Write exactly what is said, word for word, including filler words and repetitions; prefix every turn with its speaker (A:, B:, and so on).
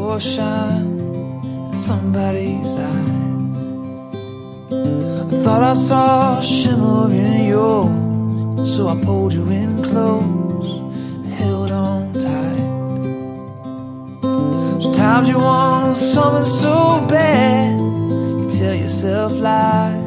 A: saw a shine in somebody's eyes. I thought I saw a shimmer in yours, so I pulled you in close and held on tight. Sometimes you want something so bad, you tell yourself lies